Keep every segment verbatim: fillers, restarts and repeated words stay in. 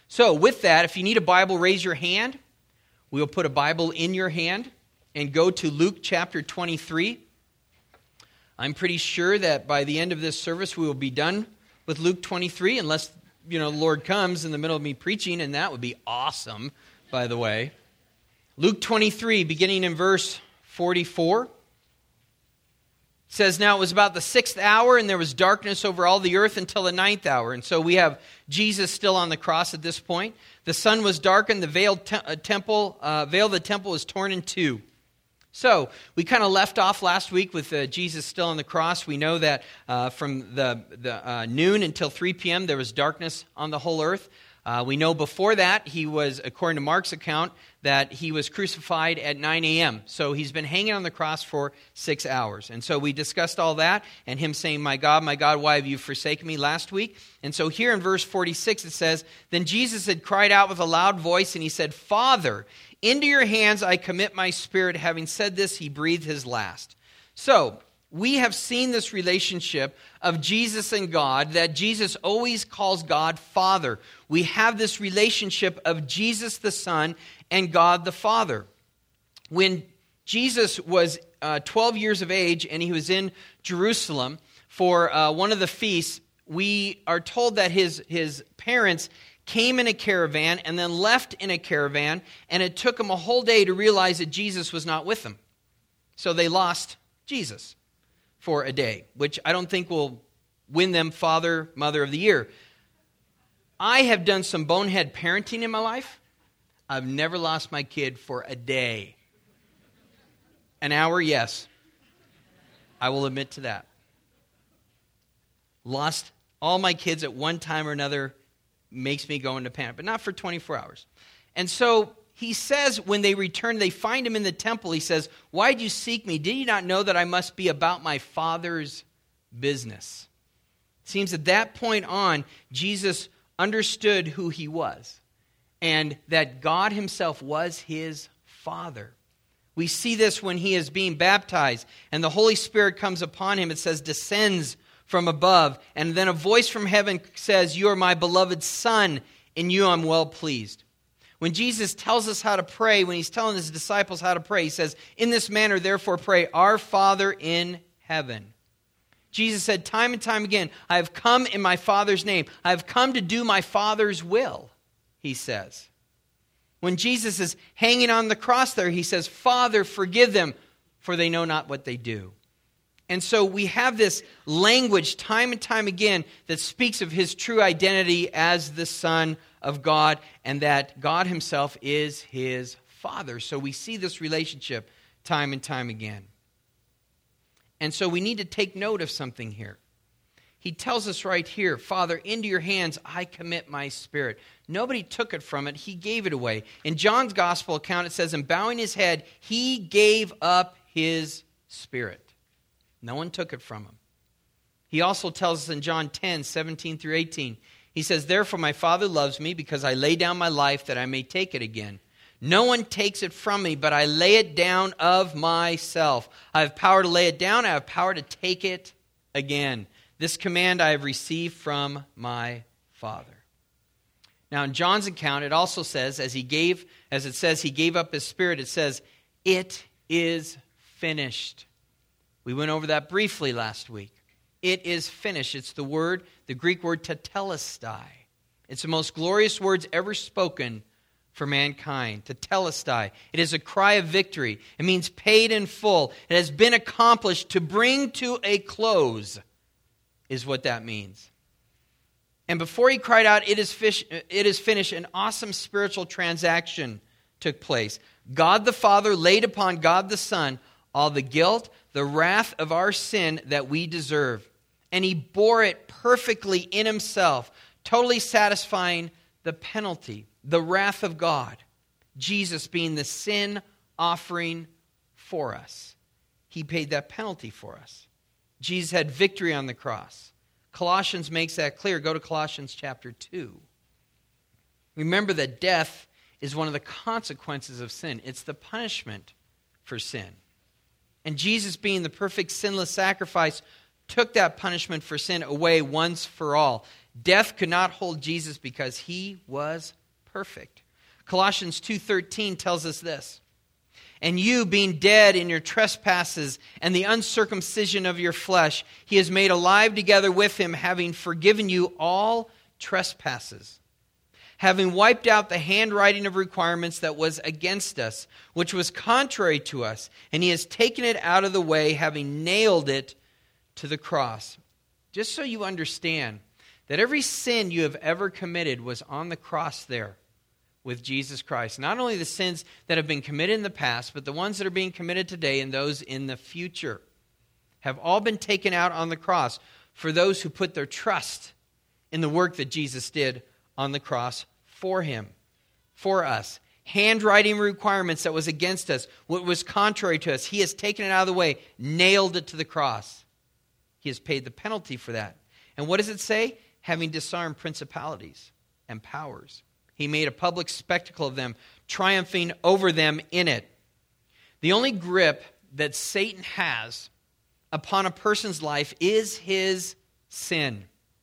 So with that, if you need a Bible, raise your hand. We'll put a Bible in your hand and go to Luke chapter twenty-three. I'm pretty sure that by the end of this service, we will be done with Luke twenty-three, unless, you know, the Lord comes in the middle of me preaching, and that would be awesome, by the way. Luke twenty-three, beginning in verse forty-four. It says, now it was about the sixth hour, and there was darkness over all the earth until the ninth hour. And so we have Jesus still on the cross at this point. The sun was darkened, the veiled te- uh, temple, uh, veil of the temple was torn in two. So we kind of left off last week with uh, Jesus still on the cross. We know that uh, from the, the uh, noon until three p.m. there was darkness on the whole earth. Uh, we know before that, he was, according to Mark's account, that he was crucified at nine a.m. So he's been hanging on the cross for six hours. And so we discussed all that, and him saying, my God, my God, why have you forsaken me last week? And so here in verse forty-six it says, then Jesus had cried out with a loud voice, and he said, Father, into your hands I commit my spirit. Having said this, he breathed his last. So we have seen this relationship of Jesus and God, that Jesus always calls God Father. We have this relationship of Jesus the Son and God the Father. When Jesus was uh, twelve years of age and he was in Jerusalem for uh, one of the feasts, we are told that his, his parents came in a caravan and then left in a caravan, and it took them a whole day to realize that Jesus was not with them. So they lost Jesus for a day, which I don't think will win them Father, Mother of the Year. I have done some bonehead parenting in my life. I've never lost my kid for a day. An hour, yes. I will admit to that. Lost all my kids at one time or another makes me go into panic, but not for twenty-four hours. And so he says when they return, they find him in the temple. He says, why did you seek me? Did you not know that I must be about my Father's business? It seems at that point on, Jesus understood who he was and that God himself was his Father. We see this when he is being baptized and the Holy Spirit comes upon him. It says, descends from above. And then a voice from heaven says, you are my beloved Son, in you I'm well pleased. When Jesus tells us how to pray, when he's telling his disciples how to pray, he says, in this manner, therefore pray, our Father in heaven. Jesus said time and time again, I have come in my Father's name. I have come to do my Father's will, he says. When Jesus is hanging on the cross there, he says, Father, forgive them, for they know not what they do. And so we have this language time and time again that speaks of his true identity as the Son of God, and that God himself is his Father. So we see this relationship time and time again. And so we need to take note of something here. He tells us right here, Father, into your hands I commit my spirit. Nobody took it from it. He gave it away. In John's gospel account, it says, and bowing his head, he gave up his spirit. No one took it from him. He also tells us in John ten, seventeen through eighteen, he says, therefore my Father loves me because I lay down my life that I may take it again. No one takes it from me, but I lay it down of myself. I have power to lay it down. I have power to take it again. This command I have received from my Father. Now in John's account, it also says, as he gave, as it says, he gave up his spirit, it says, it is finished. We went over that briefly last week. It is finished. It's the word, the Greek word tetelestai. It's the most glorious words ever spoken for mankind, tetelestai. It is a cry of victory. It means paid in full. It has been accomplished. To bring to a close is what that means. And before he cried out, it is, fish, it is finished, an awesome spiritual transaction took place. God the Father laid upon God the Son all the guilt, the wrath of our sin that we deserve. And he bore it perfectly in himself, totally satisfying the penalty, the wrath of God. Jesus being the sin offering for us. He paid that penalty for us. Jesus had victory on the cross. Colossians makes that clear. Go to Colossians chapter two. Remember that death is one of the consequences of sin. It's the punishment for sin. And Jesus being the perfect sinless sacrifice took that punishment for sin away once for all. Death could not hold Jesus because he was perfect. Colossians two thirteen tells us this. And you, being dead in your trespasses and the uncircumcision of your flesh, he has made alive together with him, having forgiven you all trespasses, having wiped out the handwriting of requirements that was against us, which was contrary to us, and he has taken it out of the way, having nailed it to the cross. Just so you understand that every sin you have ever committed was on the cross there with Jesus Christ. Not only the sins that have been committed in the past, but the ones that are being committed today and those in the future have all been taken out on the cross for those who put their trust in the work that Jesus did on the cross for him, for us. Handwriting requirements that was against us, what was contrary to us, he has taken it out of the way, nailed it to the cross. He has paid the penalty for that. And what does it say? Having disarmed principalities and powers. He made a public spectacle of them, triumphing over them in it. The only grip that Satan has upon a person's life is his sin.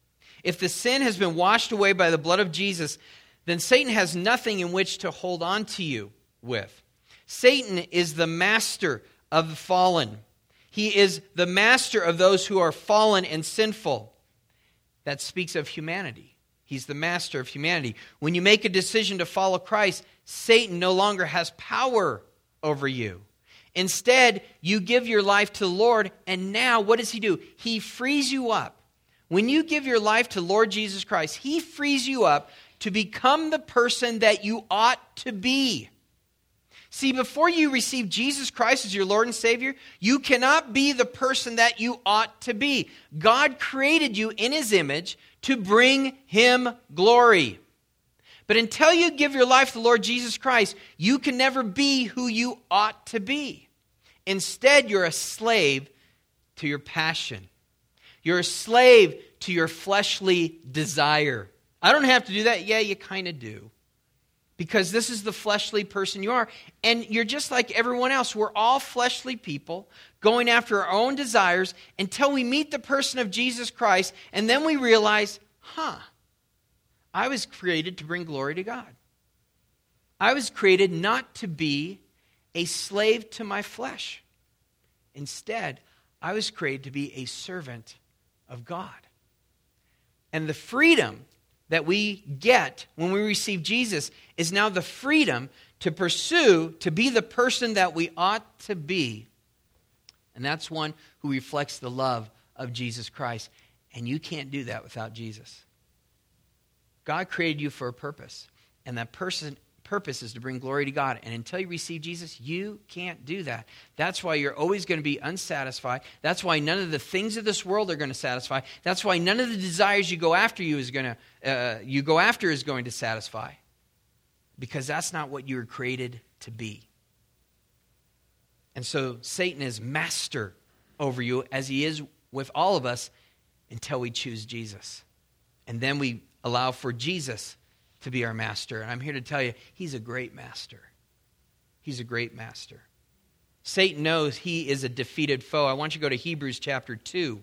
If the sin has been washed away by the blood of Jesus, then Satan has nothing in which to hold on to you with. Satan is the master of the fallen. He is the master of those who are fallen and sinful. That speaks of humanity. He's the master of humanity. When you make a decision to follow Christ, Satan no longer has power over you. Instead, you give your life to the Lord, and now what does he do? He frees you up. When you give your life to Lord Jesus Christ, he frees you up to become the person that you ought to be. See, before you receive Jesus Christ as your Lord and Savior, you cannot be the person that you ought to be. God created you in his image to bring him glory. But until you give your life to the Lord Jesus Christ, you can never be who you ought to be. Instead, you're a slave to your passion. You're a slave to your fleshly desire. I don't have to do that. Yeah, you kind of do. Because this is the fleshly person you are. And you're just like everyone else. We're all fleshly people going after our own desires until we meet the person of Jesus Christ. And then we realize, huh, I was created to bring glory to God. I was created not to be a slave to my flesh. Instead, I was created to be a servant of God. And the freedom that we get when we receive Jesus is now the freedom to pursue, to be the person that we ought to be. And that's one who reflects the love of Jesus Christ. And you can't do that without Jesus. God created you for a purpose. And that person, purpose is to bring glory to God. And until you receive Jesus, you can't do that. That's why you're always going to be unsatisfied. That's why none of the things of this world are going to satisfy. That's why none of the desires you go after you is going to uh, you go after is going to satisfy. Because that's not what you were created to be. And so Satan is master over you, as he is with all of us, until we choose Jesus. And then we allow for Jesus to be our master. And I'm here to tell you, he's a great master. He's a great master. Satan knows he is a defeated foe. I want you to go to Hebrews chapter two.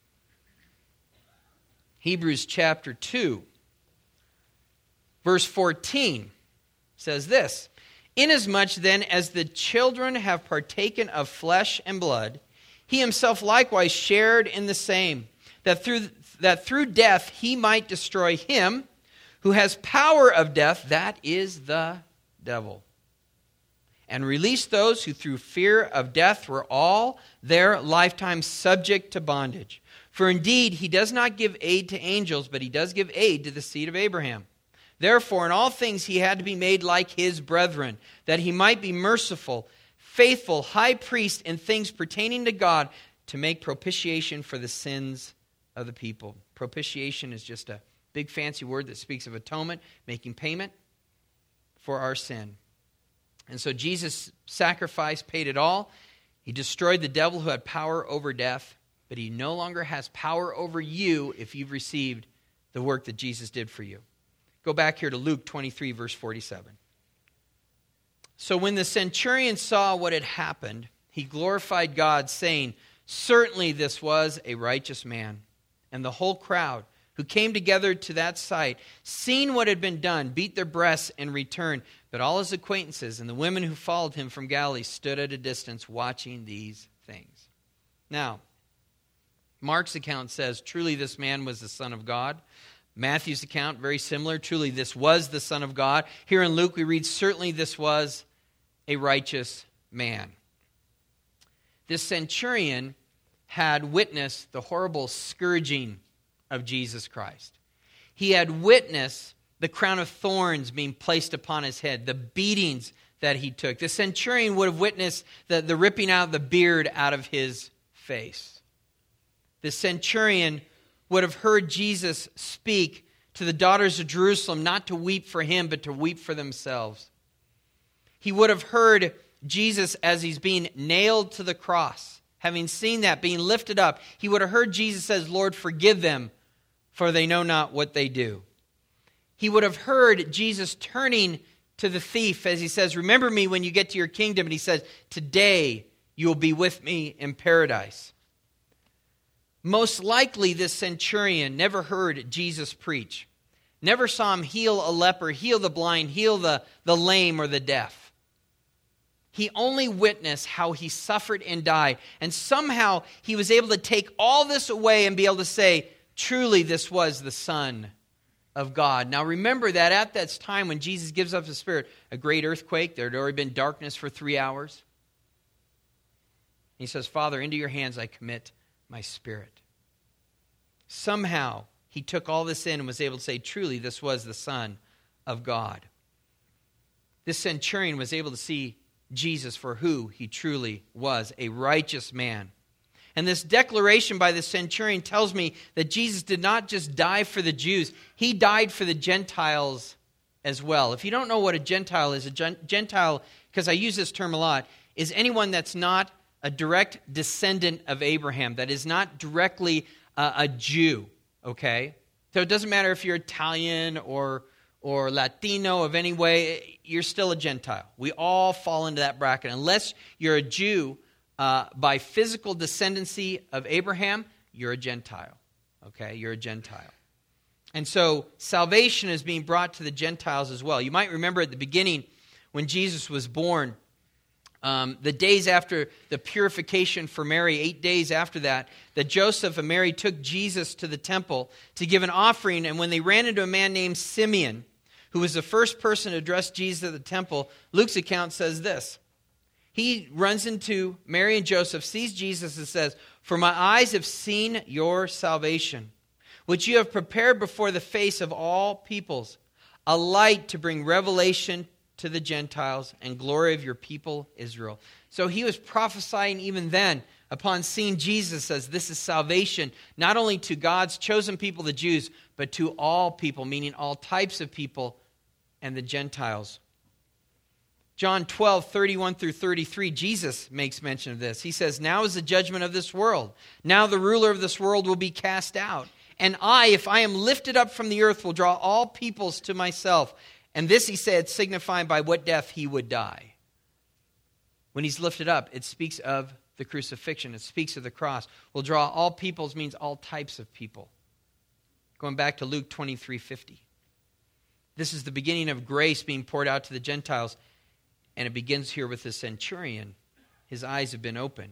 Hebrews chapter two, verse fourteen says this, "Inasmuch then as the children have partaken of flesh and blood, he himself likewise shared in the same, that through, that through death he might destroy him who has power of death, that is the devil, and release those who through fear of death were all their lifetime subject to bondage. For indeed he does not give aid to angels, but he does give aid to the seed of Abraham. Therefore in all things he had to be made like his brethren, that he might be merciful, faithful, high priest in things pertaining to God, to make propitiation for the sins of the people." Propitiation is just a big fancy word that speaks of atonement, making payment for our sin. And so Jesus' sacrifice paid it all. He destroyed the devil who had power over death, but he no longer has power over you if you've received the work that Jesus did for you. Go back here to Luke twenty-three, verse forty-seven. "So when the centurion saw what had happened, he glorified God, saying, Certainly this was a righteous man. And the whole crowd who came together to that sight, seeing what had been done, beat their breasts and returned. But all his acquaintances and the women who followed him from Galilee stood at a distance watching these things. Now, Mark's account says, truly this man was the Son of God. Matthew's account, very similar. Truly this was the Son of God. Here in Luke we read, certainly this was a righteous man. This centurion had witnessed the horrible scourging of Jesus Christ. He had witnessed the crown of thorns being placed upon his head, the beatings that he took. The centurion would have witnessed the, the ripping out of the beard out of his face. The centurion would have heard Jesus speak to the daughters of Jerusalem not to weep for him, but to weep for themselves. He would have heard Jesus as he's being nailed to the cross. Having seen that, being lifted up, he would have heard Jesus says, Lord, forgive them, for they know not what they do. He would have heard Jesus turning to the thief as he says, remember me when you get to your kingdom. And he says, today you will be with me in paradise. Most likely this centurion never heard Jesus preach. Never saw him heal a leper, heal the blind, heal the, the lame or the deaf. He only witnessed how he suffered and died. And somehow he was able to take all this away and be able to say, truly this was the Son of God. Now remember that at that time when Jesus gives up the Spirit, a great earthquake, there had already been darkness for three hours. He says, Father, into your hands I commit my spirit. Somehow he took all this in and was able to say, truly this was the Son of God. This centurion was able to see Jesus for who he truly was, a righteous man. And this declaration by the centurion tells me that Jesus did not just die for the Jews, he died for the Gentiles as well. If you don't know what a Gentile is, a Gentile, because I use this term a lot, is anyone that's not a direct descendant of Abraham, that is not directly uh, a Jew, okay? So it doesn't matter if you're Italian or or Latino of any way, you're still a Gentile. We all fall into that bracket. Unless you're a Jew uh, by physical descendancy of Abraham, you're a Gentile. Okay, you're a Gentile. And so salvation is being brought to the Gentiles as well. You might remember at the beginning when Jesus was born, um, the days after the purification for Mary, eight days after that, that Joseph and Mary took Jesus to the temple to give an offering. And when they ran into a man named Simeon, who was the first person to address Jesus at the temple, Luke's account says this. He runs into Mary and Joseph, sees Jesus and says, for my eyes have seen your salvation, which you have prepared before the face of all peoples, a light to bring revelation to the Gentiles and glory of your people Israel. So he was prophesying even then upon seeing Jesus as this is salvation, not only to God's chosen people, the Jews, but to all people, meaning all types of people and the Gentiles. John twelve, thirty-one through thirty-three, Jesus makes mention of this. He says, now is the judgment of this world. Now the ruler of this world will be cast out. And I, if I am lifted up from the earth, will draw all peoples to myself. And this he said, signifying by what death he would die. When he's lifted up, it speaks of the crucifixion. It speaks of the cross. Will draw all peoples means all types of people. Going back to Luke twenty-three fifty. This is the beginning of grace being poured out to the Gentiles. And it begins here with the centurion. His eyes have been opened.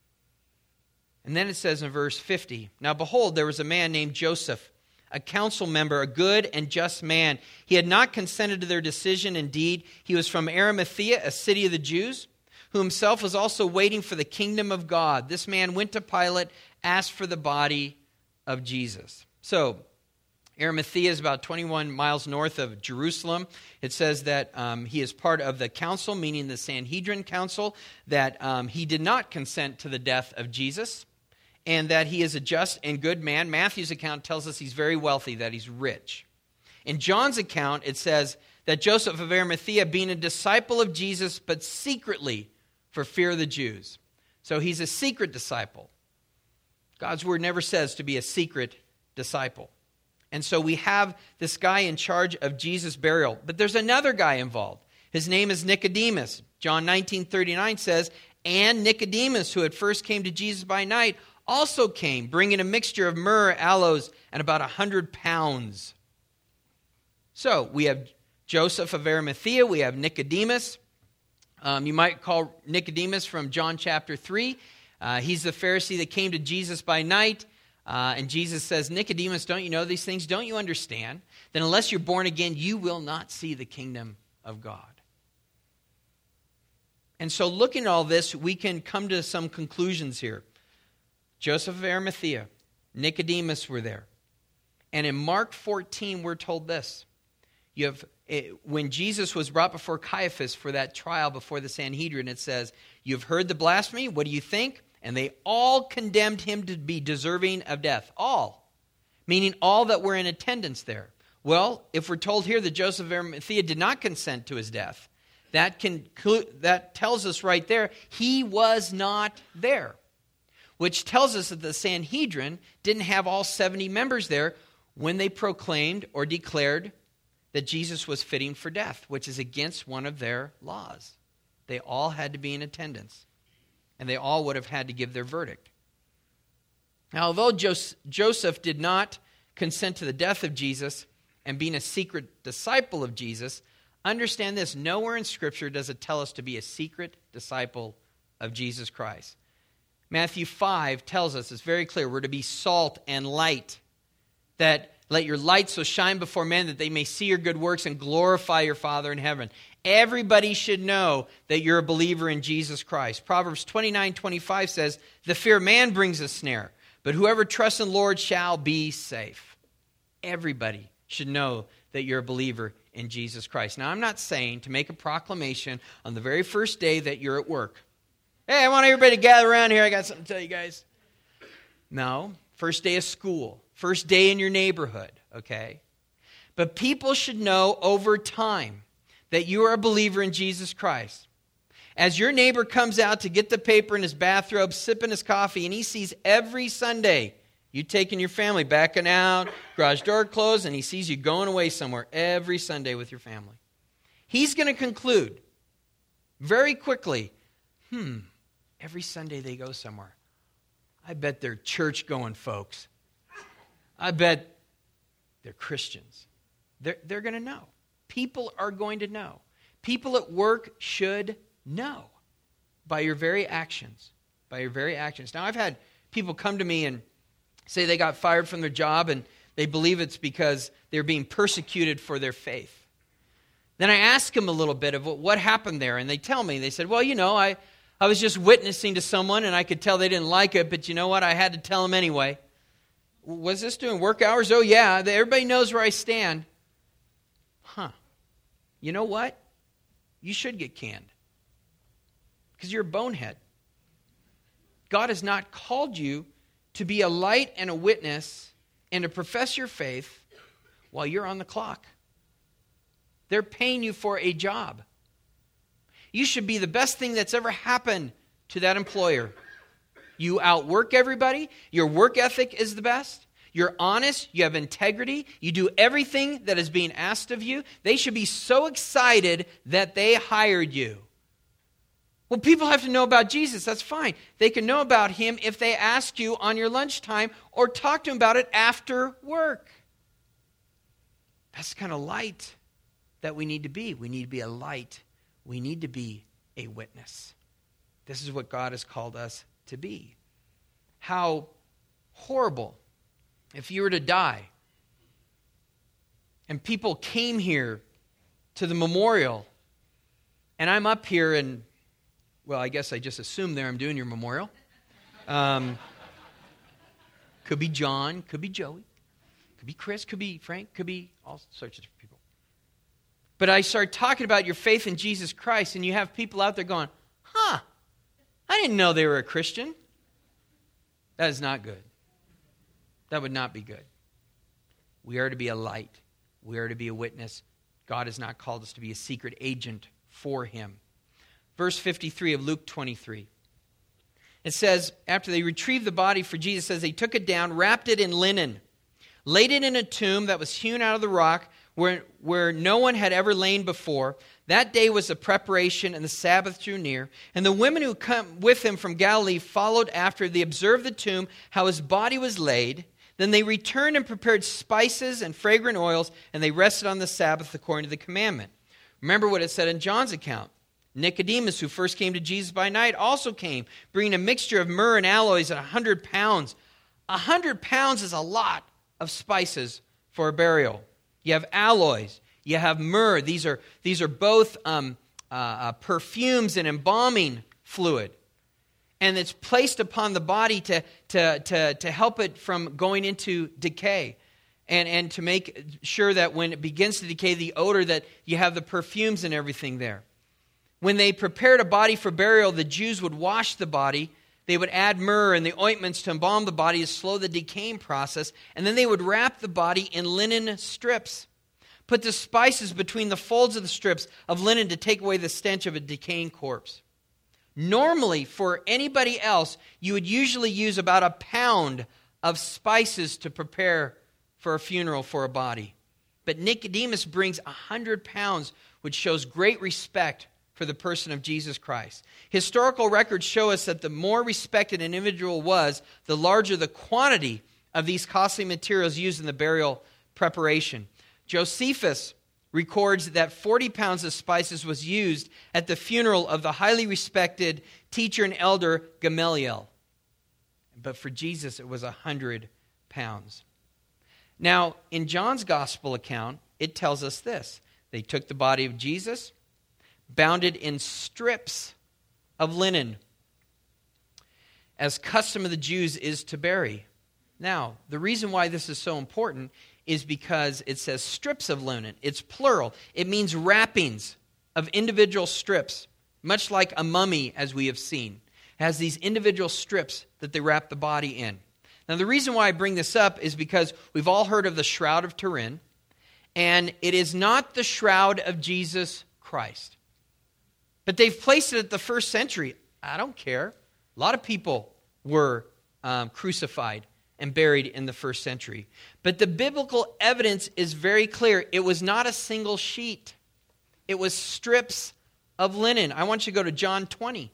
And then it says in verse fifty, now behold, there was a man named Joseph, a council member, a good and just man. He had not consented to their decision. Indeed, he was from Arimathea, a city of the Jews, who himself was also waiting for the kingdom of God. This man went to Pilate, asked for the body of Jesus. So, Arimathea is about twenty-one miles north of Jerusalem. It says that um, he is part of the council, meaning the Sanhedrin council, that um, he did not consent to the death of Jesus, and that he is a just and good man. Matthew's account tells us he's very wealthy, that he's rich. In John's account, it says that Joseph of Arimathea, being a disciple of Jesus, but secretly for fear of the Jews. So he's a secret disciple. God's word never says to be a secret disciple. And so we have this guy in charge of Jesus' burial. But there's another guy involved. His name is Nicodemus. John nineteen thirty-nine says, And Nicodemus, who had first came to Jesus by night, also came, bringing a mixture of myrrh, aloes, and about a hundred pounds. So we have Joseph of Arimathea, we have Nicodemus. Um, you might call Nicodemus from John chapter three. Uh, he's the Pharisee that came to Jesus by night. Uh, and Jesus says, Nicodemus, don't you know these things? Don't you understand? Then unless you're born again, you will not see the kingdom of God. And so looking at all this, we can come to some conclusions here. Joseph of Arimathea, Nicodemus were there. And in Mark fourteen, we're told this. You have when Jesus was brought before Caiaphas for that trial before the Sanhedrin, it says, you've heard the blasphemy, what do you think? And they all condemned him to be deserving of death. All. Meaning all that were in attendance there. Well, if we're told here that Joseph of Arimathea did not consent to his death, that, can, that tells us right there, he was not there. Which tells us that the Sanhedrin didn't have all seventy members there when they proclaimed or declared that Jesus was fitting for death, which is against one of their laws. They all had to be in attendance, and they all would have had to give their verdict. Now, although Joseph did not consent to the death of Jesus and being a secret disciple of Jesus, understand this, nowhere in Scripture does it tell us to be a secret disciple of Jesus Christ. Matthew five tells us, it's very clear, we're to be salt and light, that let your light so shine before men that they may see your good works and glorify your Father in heaven. Everybody should know that you're a believer in Jesus Christ. Proverbs twenty-nine twenty-five says, the fear of man brings a snare, but whoever trusts in the Lord shall be safe. Everybody should know that you're a believer in Jesus Christ. Now, I'm not saying to make a proclamation on the very first day that you're at work. Hey, I want everybody to gather around here. I got something to tell you guys. No, first day of school. First day in your neighborhood, okay? But people should know over time that you are a believer in Jesus Christ. As your neighbor comes out to get the paper in his bathrobe, sipping his coffee, and he sees every Sunday you taking your family, backing out, garage door closed, and he sees you going away somewhere every Sunday with your family. He's going to conclude very quickly, hmm, every Sunday they go somewhere. I bet they're church-going folks. I bet they're Christians. They're, they're going to know. People are going to know. People at work should know by your very actions. By your very actions. Now, I've had people come to me and say they got fired from their job and they believe it's because they're being persecuted for their faith. Then I ask them a little bit of what happened there, and they tell me, they said, well, you know, I, I was just witnessing to someone and I could tell they didn't like it, but you know what? I had to tell them anyway. Was this doing work hours? Oh, yeah. Everybody knows where I stand. Huh. You know what? You should get canned. Because you're a bonehead. God has not called you to be a light and a witness and to profess your faith while you're on the clock. They're paying you for a job. You should be the best thing that's ever happened to that employer. You outwork everybody. Your work ethic is the best. You're honest. You have integrity. You do everything that is being asked of you. They should be so excited that they hired you. Well, people have to know about Jesus. That's fine. They can know about him if they ask you on your lunchtime or talk to him about it after work. That's the kind of light that we need to be. We need to be a light. We need to be a witness. This is what God has called us to be. How horrible if you were to die and people came here to the memorial and I'm up here and, well, I guess I just assumed there I'm doing your memorial. Um, could be John, could be Joey, could be Chris, could be Frank, could be all sorts of people. But I start talking about your faith in Jesus Christ and you have people out there going, huh, I didn't know they were a Christian. That is not good. That would not be good. We are to be a light. We are to be a witness. God has not called us to be a secret agent for him. Verse fifty-three of Luke twenty-three. It says, after they retrieved the body for Jesus, it says they took it down, wrapped it in linen, laid it in a tomb that was hewn out of the rock where, where no one had ever lain before. That day was the preparation, and the Sabbath drew near. And the women who come with him from Galilee followed after. They observed the tomb, how his body was laid. Then they returned and prepared spices and fragrant oils, and they rested on the Sabbath according to the commandment. Remember what it said in John's account. Nicodemus, who first came to Jesus by night, also came, bringing a mixture of myrrh and aloes at a hundred pounds. A hundred pounds is a lot of spices for a burial. You have aloes, you have myrrh. These are these are both um, uh, uh, perfumes and embalming fluid, and it's placed upon the body to to to to help it from going into decay, and and to make sure that when it begins to decay, the odor, that you have the perfumes and everything there. When they prepared a body for burial, the Jews would wash the body. They would add myrrh and the ointments to embalm the body to slow the decaying process. And then they would wrap the body in linen strips. Put the spices between the folds of the strips of linen to take away the stench of a decaying corpse. Normally, for anybody else, you would usually use about a pound of spices to prepare for a funeral for a body. But Nicodemus brings a hundred pounds, which shows great respect for the person of Jesus Christ. Historical records show us that the more respected an individual was, the larger the quantity of these costly materials used in the burial preparation. Josephus records that forty pounds of spices was used at the funeral of the highly respected teacher and elder Gamaliel. But for Jesus, it was one hundred pounds. Now, in John's gospel account, it tells us this. They took the body of Jesus, bound it in strips of linen, as custom of the Jews is to bury. Now, the reason why this is so important is because it says strips of linen. It's plural. It means wrappings of individual strips, much like a mummy, as we have seen. It has these individual strips that they wrap the body in. Now, the reason why I bring this up is because we've all heard of the Shroud of Turin, and it is not the shroud of Jesus Christ. But they've placed it at the first century. I don't care. A lot of people were um, crucified and buried in the first century. But the biblical evidence is very clear. It was not a single sheet. It was strips of linen. I want you to go to John twenty.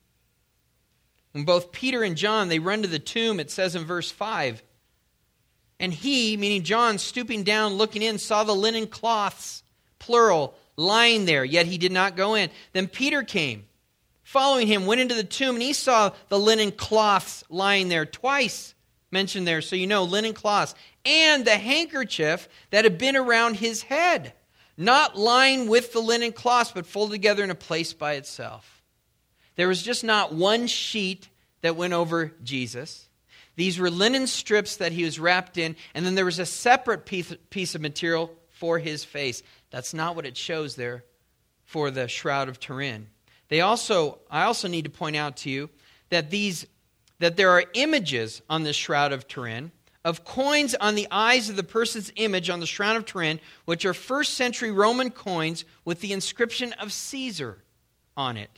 When both Peter and John, they run to the tomb, it says in verse five, and he, meaning John, stooping down, looking in, saw the linen cloths, plural, lying there, yet he did not go in. Then Peter came, following him, went into the tomb, and he saw the linen cloths lying there, twice mentioned there, so you know, linen cloths, and the handkerchief that had been around his head, not lying with the linen cloths, but folded together in a place by itself. There was just not one sheet that went over Jesus. These were linen strips that he was wrapped in, and then there was a separate piece, piece of material for his face. That's not what it shows there for the Shroud of Turin. They also, I also need to point out to you that these, that there are images on the Shroud of Turin of coins on the eyes of the person's image on the Shroud of Turin, which are first century Roman coins with the inscription of Caesar on it.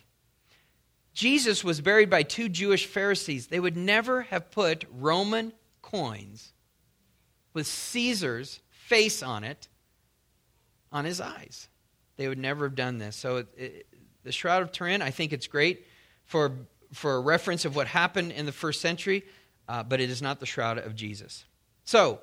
Jesus was buried by two Jewish Pharisees. They would never have put Roman coins with Caesar's face on it on his eyes. They would never have done this. So it, it, the Shroud of Turin, I think it's great for, for a reference of what happened in the first century, uh, but it is not the Shroud of Jesus. So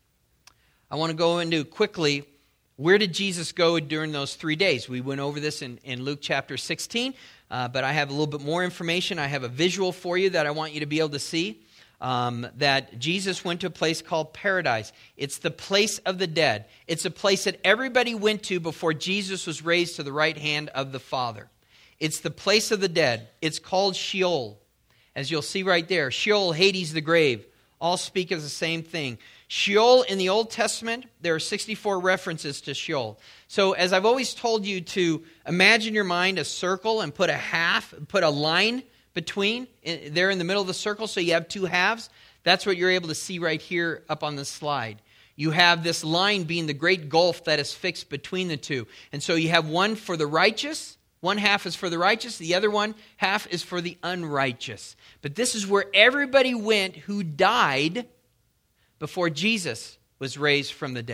I want to go into quickly, where did Jesus go during those three days? We went over this in, in Luke chapter sixteen, uh, but I have a little bit more information. I have a visual for you that I want you to be able to see. Um, that Jesus went to a place called Paradise. It's the place of the dead. It's a place that everybody went to before Jesus was raised to the right hand of the Father. It's the place of the dead. It's called Sheol. As you'll see right there, Sheol, Hades, the grave, all speak of the same thing. Sheol in the Old Testament, there are sixty-four references to Sheol. So as I've always told you to imagine your mind a circle and put a half, put a line between, there in the middle of the circle, so you have two halves. That's what you're able to see right here up on the slide. You have this line being the great gulf that is fixed between the two. And so you have one for the righteous, one half is for the righteous, the other one half is for the unrighteous. But this is where everybody went who died before Jesus was raised from the dead.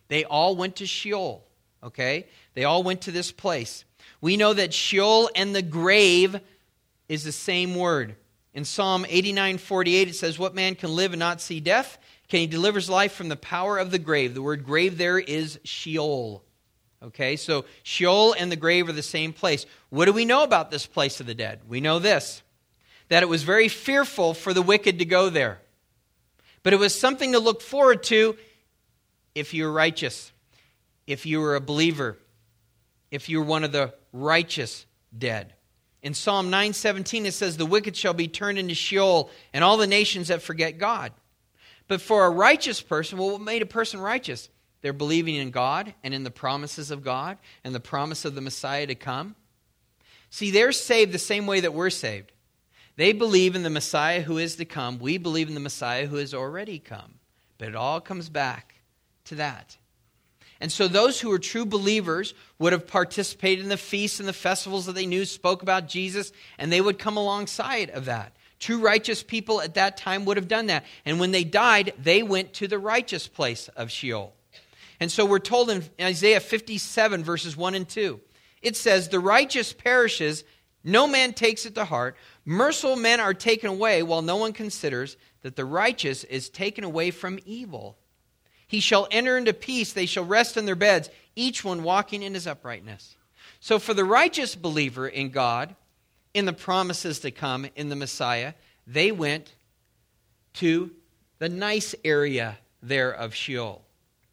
They all went to Sheol, okay? They all went to this place. We know that Sheol and the grave is the same word. In Psalm eighty-nine forty-eight, it says, what man can live and not see death? Can he deliver his life from the power of the grave? The word grave there is Sheol. Okay, so Sheol and the grave are the same place. What do we know about this place of the dead? We know this, that it was very fearful for the wicked to go there. But it was something to look forward to if you were righteous, if you were a believer, if you were one of the righteous dead. In Psalm nine seventeen, it says, the wicked shall be turned into Sheol, and all the nations that forget God. But for a righteous person, well, what made a person righteous? They're believing in God and in the promises of God and the promise of the Messiah to come. See, they're saved the same way that we're saved. They believe in the Messiah who is to come. We believe in the Messiah who has already come. But it all comes back to that. And so those who were true believers would have participated in the feasts and the festivals that they knew spoke about Jesus, and they would come alongside of that. True righteous people at that time would have done that. And when they died, they went to the righteous place of Sheol. And so we're told in Isaiah fifty-seven, verses one and two, it says, the righteous perishes, no man takes it to heart. Merciful men are taken away, while no one considers that the righteous is taken away from evil. He shall enter into peace, they shall rest in their beds, each one walking in his uprightness. So for the righteous believer in God, in the promises to come, in the Messiah, they went to the nice area there of Sheol.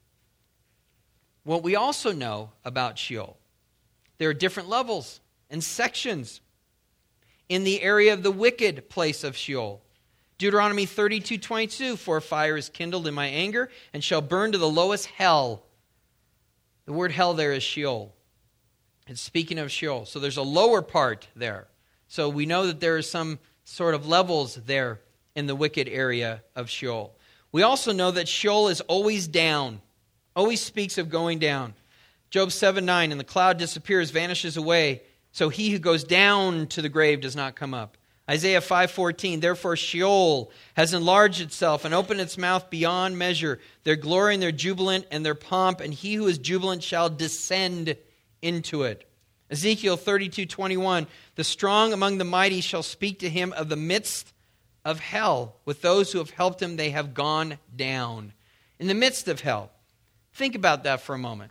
What we also know about Sheol, there are different levels and sections in the area of the wicked place of Sheol. Deuteronomy thirty-two twenty-two, for a fire is kindled in my anger and shall burn to the lowest hell. The word hell there is Sheol. It's speaking of Sheol. So there's a lower part there. So we know that there are some sort of levels there in the wicked area of Sheol. We also know that Sheol is always down. Always speaks of going down. Job seven nine, and the cloud disappears, vanishes away, so he who goes down to the grave does not come up. Isaiah five fourteen, therefore Sheol has enlarged itself and opened its mouth beyond measure. Their glory and their jubilant and their pomp, and he who is jubilant shall descend into it. Ezekiel thirty-two twenty-one, the strong among the mighty shall speak to him of the midst of hell. With those who have helped him, they have gone down. In the midst of hell. Think about that for a moment.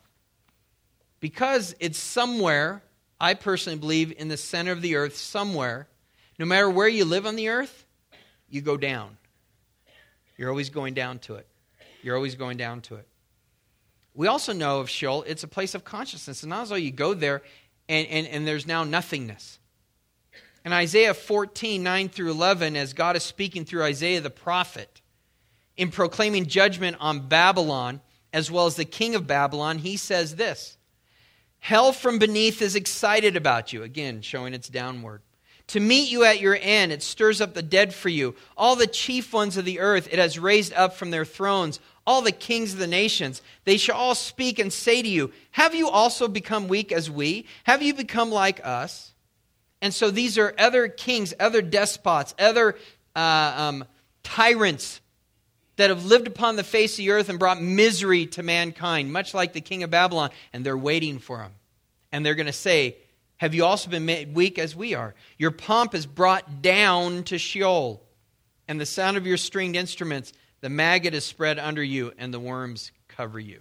Because it's somewhere, I personally believe, in the center of the earth, somewhere, no matter where you live on the earth, you go down. You're always going down to it. You're always going down to it. We also know of Sheol, it's a place of consciousness. And not as though you go there and, and, and there's now nothingness. In Isaiah fourteen, nine through eleven, as God is speaking through Isaiah the prophet, in proclaiming judgment on Babylon, as well as the king of Babylon, he says this, hell from beneath is excited about you. Again, showing its downward. To meet you at your end, it stirs up the dead for you. All the chief ones of the earth it has raised up from their thrones. All the kings of the nations, they shall all speak and say to you, have you also become weak as we? Have you become like us? And so these are other kings, other despots, other uh, um, tyrants that have lived upon the face of the earth and brought misery to mankind, much like the king of Babylon, and they're waiting for him. And they're going to say, have you also been made weak as we are? Your pomp is brought down to Sheol, and the sound of your stringed instruments, the maggot is spread under you, and the worms cover you.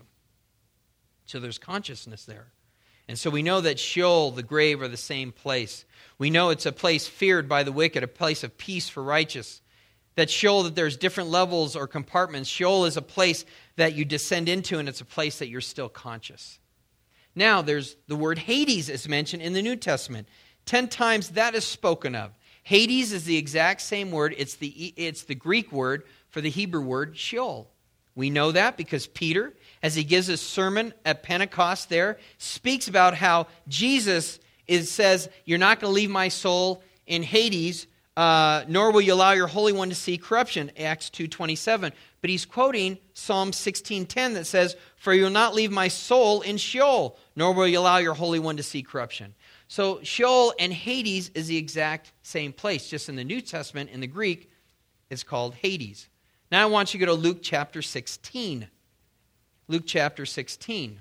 So there's consciousness there. And so we know that Sheol, the grave, are the same place. We know it's a place feared by the wicked, a place of peace for righteous. That Sheol, that there's different levels or compartments. Sheol is a place that you descend into, and it's a place that you're still conscious. Now, there's the word Hades is mentioned in the New Testament. Ten times that is spoken of. Hades is the exact same word. It's the, it's the Greek word for the Hebrew word Sheol. We know that because Peter, as he gives his sermon at Pentecost there, speaks about how Jesus is, says, you're not going to leave my soul in Hades, Uh, nor will you allow your Holy One to see corruption, Acts two twenty-seven. But he's quoting Psalm sixteen ten that says, for you will not leave my soul in Sheol, nor will you allow your Holy One to see corruption. So Sheol and Hades is the exact same place. Just in the New Testament, in the Greek, it's called Hades. Now I want you to go to Luke chapter sixteen. Luke chapter sixteen,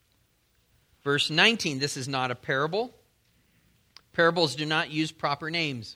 verse nineteen. This is not a parable. Parables do not use proper names.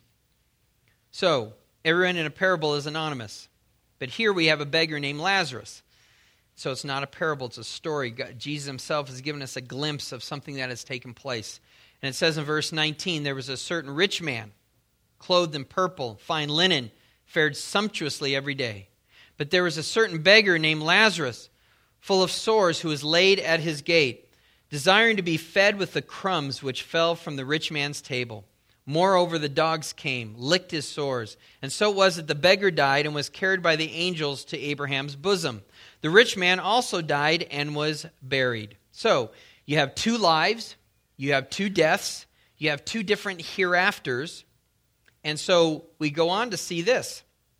So, everyone in a parable is anonymous. But here we have a beggar named Lazarus. So it's not a parable, it's a story. God, Jesus himself has given us a glimpse of something that has taken place. And it says in verse nineteen, there was a certain rich man, clothed in purple, fine linen, fared sumptuously every day. But there was a certain beggar named Lazarus, full of sores, who was laid at his gate, desiring to be fed with the crumbs which fell from the rich man's table. Moreover, the dogs came, licked his sores. And so it was that the beggar died and was carried by the angels to Abraham's bosom. The rich man also died and was buried. So, you have two lives, you have two deaths, you have two different hereafters. And so, we go on to see this.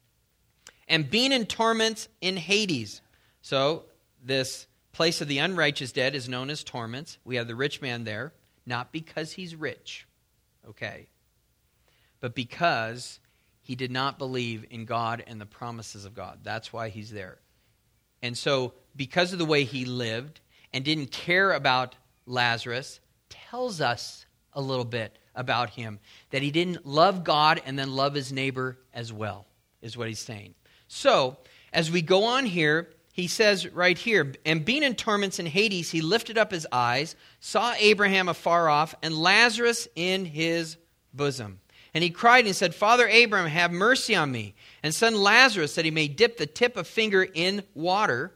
And being in torments in Hades. So, this place of the unrighteous dead is known as torments. We have the rich man there, not because he's rich, okay, but because he did not believe in God and the promises of God. That's why he's there. And so, because of the way he lived and didn't care about Lazarus, tells us a little bit about him. That he didn't love God and then love his neighbor as well, is what he's saying. So, as we go on here, he says right here, and being in torments in Hades, he lifted up his eyes, saw Abraham afar off, and Lazarus in his bosom. And he cried and said, Father Abraham, have mercy on me, and son Lazarus, that he may dip the tip of finger in water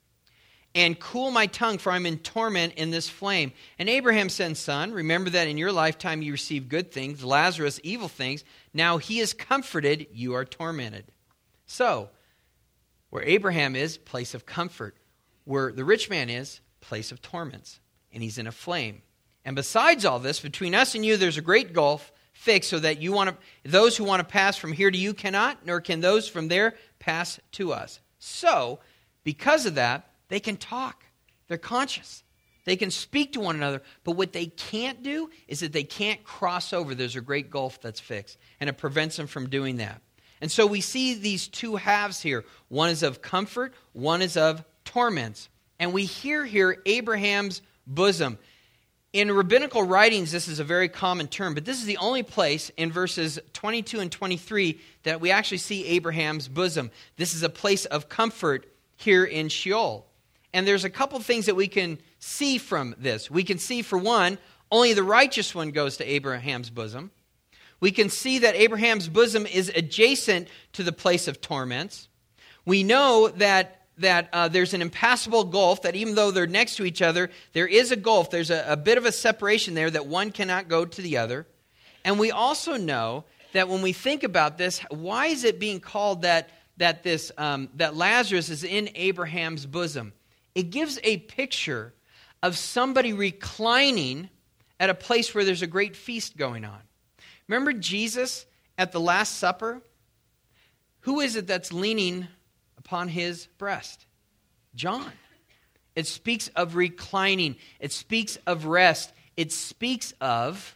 and cool my tongue, for I'm in torment in this flame. And Abraham said, Son, remember that in your lifetime you received good things, Lazarus evil things. Now he is comforted, you are tormented. So, where Abraham is, place of comfort. Where the rich man is, place of torments. And he's in a flame. And besides all this, between us and you, there's a great gulf fixed, so that you want to, those who want to pass from here to you cannot, nor can those from there pass to us. So, because of that, they can talk. They're conscious. They can speak to one another. But what they can't do is that they can't cross over. There's a great gulf that's fixed. And it prevents them from doing that. And so we see these two halves here. One is of comfort. One is of torments. And we hear here Abraham's bosom. In rabbinical writings, this is a very common term, but this is the only place in verses twenty-two and twenty-three that we actually see Abraham's bosom. This is a place of comfort here in Sheol. And there's a couple things that we can see from this. We can see, for one, only the righteous one goes to Abraham's bosom. We can see that Abraham's bosom is adjacent to the place of torments. We know that that uh, there's an impassable gulf, that even though they're next to each other, there is a gulf. There's a, a bit of a separation there that one cannot go to the other. And we also know that when we think about this, why is it being called that that this um, that Lazarus is in Abraham's bosom? It gives a picture of somebody reclining at a place where there's a great feast going on. Remember Jesus at the Last Supper? Who is it that's leaning upon his breast? John. It speaks of reclining. It speaks of rest. It speaks of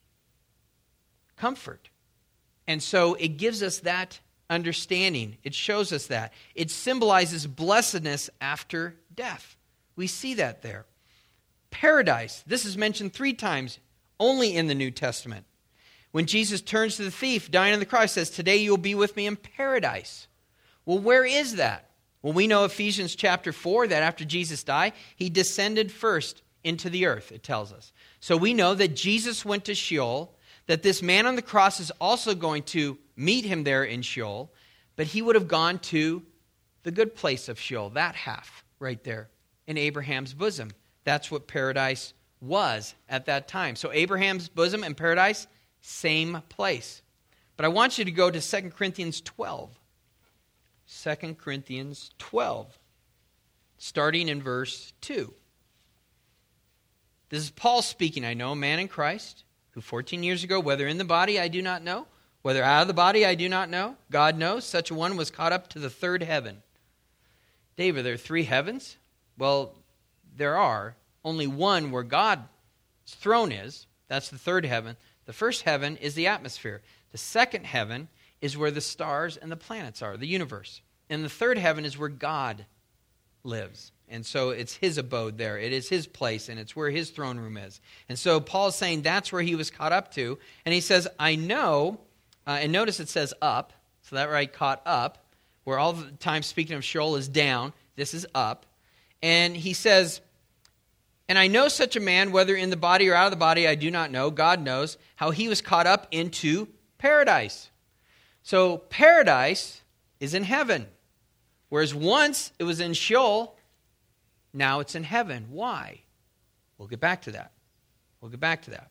comfort. And so it gives us that understanding. It shows us that. It symbolizes blessedness after death. We see that there. Paradise. This is mentioned three times only in the New Testament. When Jesus turns to the thief dying on the cross, says, today you will be with me in paradise. Well, where is that? Well, we know Ephesians chapter four, that after Jesus died, he descended first into the earth, it tells us. So we know that Jesus went to Sheol, that this man on the cross is also going to meet him there in Sheol, but he would have gone to the good place of Sheol, that half right there in Abraham's bosom. That's what paradise was at that time. So Abraham's bosom and paradise, same place. But I want you to go to Second Corinthians twelve. Second Corinthians twelve, starting in verse two. This is Paul speaking. I know a man in Christ who fourteen years ago, whether in the body I do not know, whether out of the body I do not know, God knows, such a one was caught up to the third heaven. David, there are three heavens? Well, there are. Only one where God's throne is. That's the third heaven. The first heaven is the atmosphere. The second heaven is where the stars and the planets are, the universe. And the third heaven is where God lives. And so it's his abode there. It is his place, and it's where his throne room is. And so Paul's saying that's where he was caught up to. And he says, I know, uh, and notice it says up. So that right, caught up, where all the time speaking of Sheol is down. This is up. And he says, and I know such a man, whether in the body or out of the body, I do not know. God knows how he was caught up into paradise. So paradise is in heaven. Whereas once it was in Sheol, now it's in heaven. Why? We'll get back to that. We'll get back to that.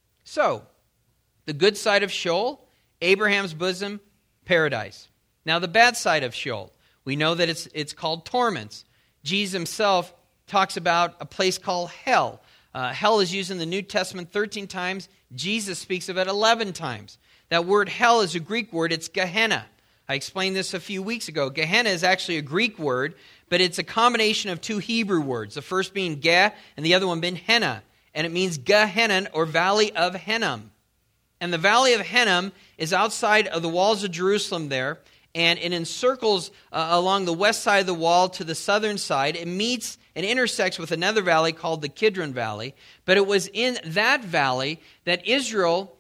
So, the good side of Sheol, Abraham's bosom, paradise. Now, the bad side of Sheol, we know that it's it's called torments. Jesus himself talks about a place called hell. Uh, hell is used in the New Testament thirteen times. Jesus speaks of it eleven times. That word hell is a Greek word. It's Gehenna. I explained this a few weeks ago. Gehenna is actually a Greek word, but it's a combination of two Hebrew words, the first being Geh and the other one being Henna. And it means Gehenna, or Valley of Hinnom. And the Valley of Hinnom is outside of the walls of Jerusalem there, and it encircles uh, along the west side of the wall to the southern side. It meets and intersects with another valley called the Kidron Valley. But it was in that valley that Israel,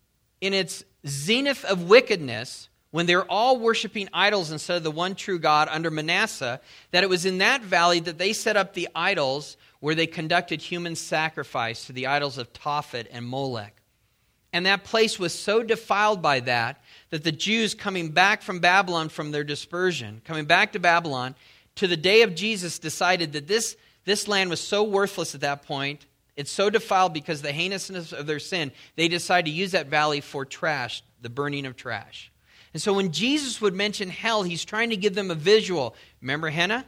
in its zenith of wickedness, when they're all worshiping idols instead of the one true God under Manasseh, that it was in that valley that they set up the idols where they conducted human sacrifice to the idols of Tophet and Molech. And that place was so defiled by that, that the Jews coming back from Babylon from their dispersion, coming back to Babylon, to the day of Jesus decided that this, this land was so worthless at that point, it's so defiled because of the heinousness of their sin, they decided to use that valley for trash, the burning of trash. And so when Jesus would mention hell, he's trying to give them a visual. Remember Henna?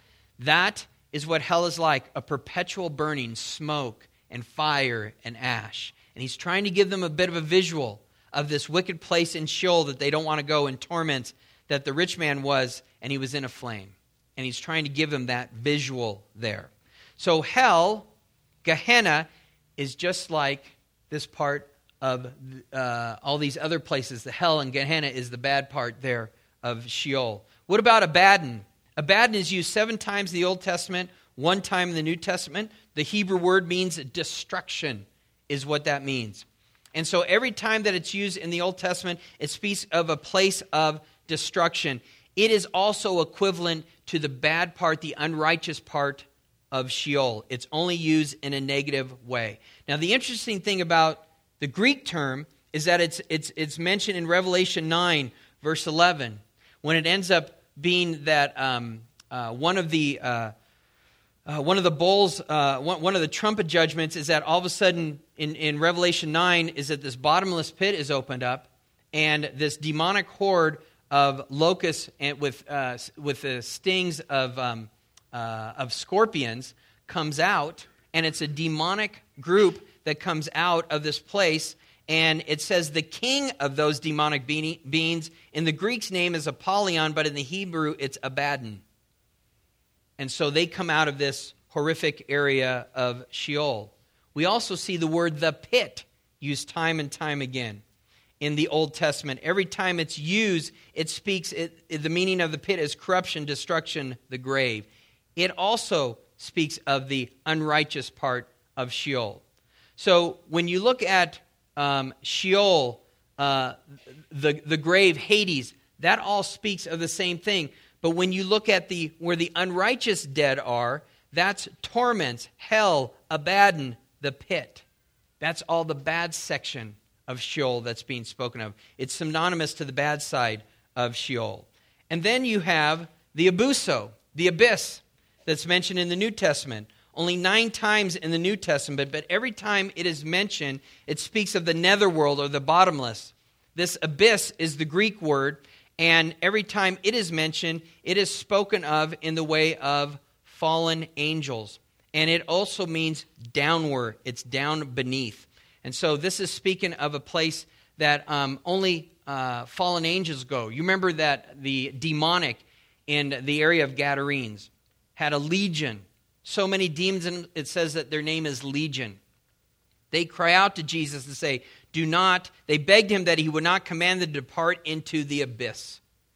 That is what hell is like, a perpetual burning, smoke and fire and ash. And he's trying to give them a bit of a visual of this wicked place in Sheol that they don't want to go, in torment that the rich man was, and he was in a flame. And he's trying to give them that visual there. So hell, Gehenna, is just like this part of uh, all these other places. The hell and Gehenna is the bad part there of Sheol. What about Abaddon? Abaddon is used seven times in the Old Testament, one time in the New Testament. The Hebrew word means destruction, is what that means. And so every time that it's used in the Old Testament, it speaks of a place of destruction. It is also equivalent to the bad part, the unrighteous part of Sheol. It's only used in a negative way. Now, the interesting thing about the Greek term is that it's it's it's mentioned in Revelation nine, verse eleven, when it ends up being that um, uh, one of the uh, uh, one of the bowls, uh, one, one of the trumpet judgments is that all of a sudden in, in Revelation nine is that this bottomless pit is opened up, and this demonic horde of locusts and with uh, with the stings of um, uh, of scorpions comes out, and it's a demonic group that comes out of this place, and it says the king of those demonic beings, in the Greek's name is Apollyon, but in the Hebrew it's Abaddon. And so they come out of this horrific area of Sheol. We also see the word the pit used time and time again in the Old Testament. Every time it's used, it speaks, it, it, the meaning of the pit is corruption, destruction, the grave. It also speaks of the unrighteous part of Sheol. So when you look at um, Sheol, uh, the, the grave, Hades, that all speaks of the same thing. But when you look at the where the unrighteous dead are, that's torments, hell, Abaddon, the pit. That's all the bad section of Sheol that's being spoken of. It's synonymous to the bad side of Sheol. And then you have the abuso, the abyss, that's mentioned in the New Testament. Only nine times in the New Testament, but every time it is mentioned, it speaks of the netherworld or the bottomless. This abyss is the Greek word, and every time it is mentioned, it is spoken of in the way of fallen angels. And it also means downward. It's down beneath. And so this is speaking of a place that um, only uh, fallen angels go. You remember that the demonic in the area of Gadarenes had a legion. So many demons, and it says that their name is Legion. They cry out to Jesus and say, do not, they begged him that he would not command them to depart into the abyss.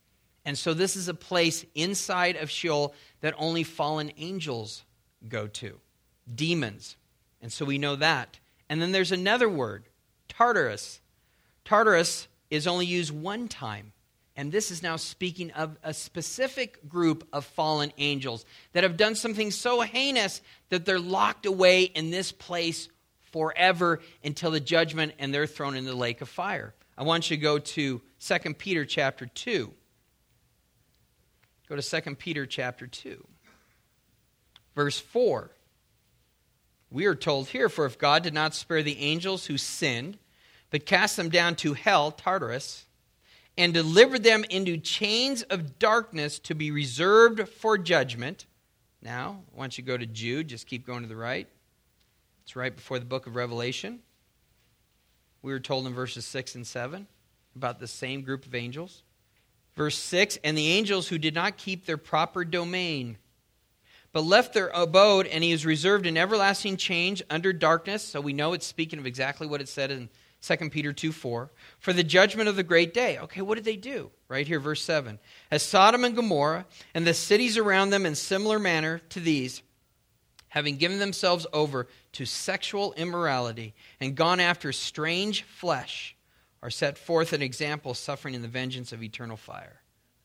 And so this is a place inside of Sheol that only fallen angels go to, demons. And so we know that. And then there's another word, Tartarus. Tartarus is only used one time. And this is now speaking of a specific group of fallen angels that have done something so heinous that they're locked away in this place forever until the judgment, and they're thrown in the lake of fire. I want you to go to Second Peter chapter two. Go to Second Peter chapter two. Verse four. We are told here, for if God did not spare the angels who sinned, but cast them down to hell, Tartarus, and delivered them into chains of darkness to be reserved for judgment. Now, I want you to go to Jude. Just keep going to the right. It's right before the book of Revelation. We were told in verses six and seven about the same group of angels. Verse six, and the angels who did not keep their proper domain, but left their abode, and he is reserved in everlasting change under darkness. So we know it's speaking of exactly what it said in Second Peter two four, for the judgment of the great day. Okay, what did they do? Right here, verse seven. As Sodom and Gomorrah and the cities around them in similar manner to these, having given themselves over to sexual immorality and gone after strange flesh, are set forth an example suffering in the vengeance of eternal fire.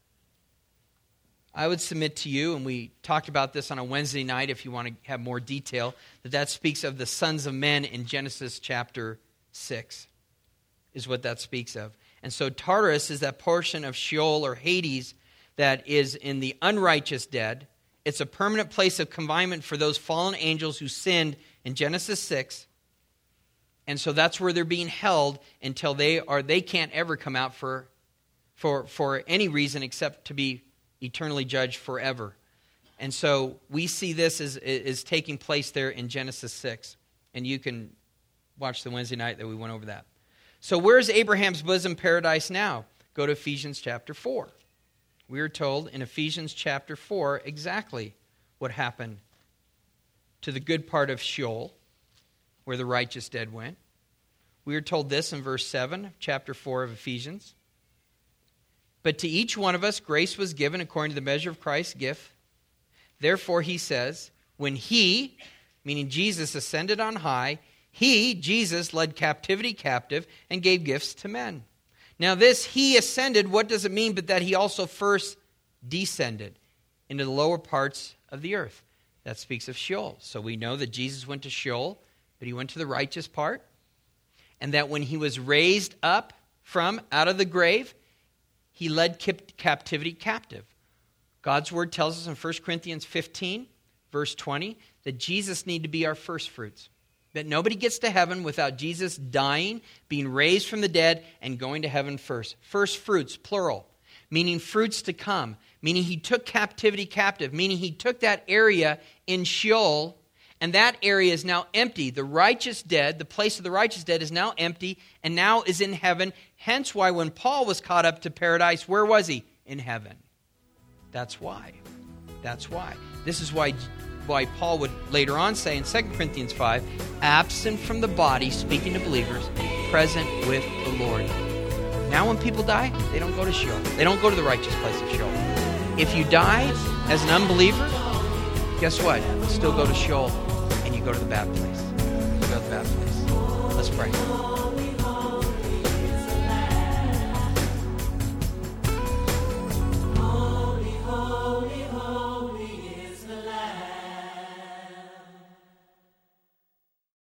I would submit to you, and we talked about this on a Wednesday night if you want to have more detail, that that speaks of the sons of men in Genesis chapter six. Is what that speaks of. And so Tartarus is that portion of Sheol or Hades that is in the unrighteous dead. It's a permanent place of confinement for those fallen angels who sinned in Genesis six. And so that's where they're being held until they are they can't ever come out for for for any reason except to be eternally judged forever. And so we see this as is taking place there in Genesis six. And you can watch the Wednesday night that we went over that. So where's Abraham's bosom paradise now? Go to Ephesians chapter four. We are told in Ephesians chapter four exactly what happened to the good part of Sheol, where the righteous dead went. We are told this in verse seven of chapter four of Ephesians. But to each one of us grace was given according to the measure of Christ's gift. Therefore, he says, when he, meaning Jesus, ascended on high, he, Jesus, led captivity captive and gave gifts to men. Now this he ascended, what does it mean but that he also first descended into the lower parts of the earth? That speaks of Sheol. So we know that Jesus went to Sheol, but he went to the righteous part. And that when he was raised up from out of the grave, he led captivity captive. God's word tells us in First Corinthians fifteen, verse twenty, that Jesus needed to be our first fruits. That nobody gets to heaven without Jesus dying, being raised from the dead, and going to heaven first. First fruits, plural, meaning fruits to come, meaning he took captivity captive, meaning he took that area in Sheol, and that area is now empty. The righteous dead, the place of the righteous dead is now empty, and now is in heaven. Hence why when Paul was caught up to paradise, where was he? In heaven. That's why. That's why. This is why... why Paul would later on say in Second Corinthians five, absent from the body, speaking to believers, present with the Lord. Now when people die, they don't go to Sheol. They don't go to the righteous place of Sheol. If you die as an unbeliever, guess what? You still go to Sheol, and you go to the bad place. You go to the bad place. Let's pray.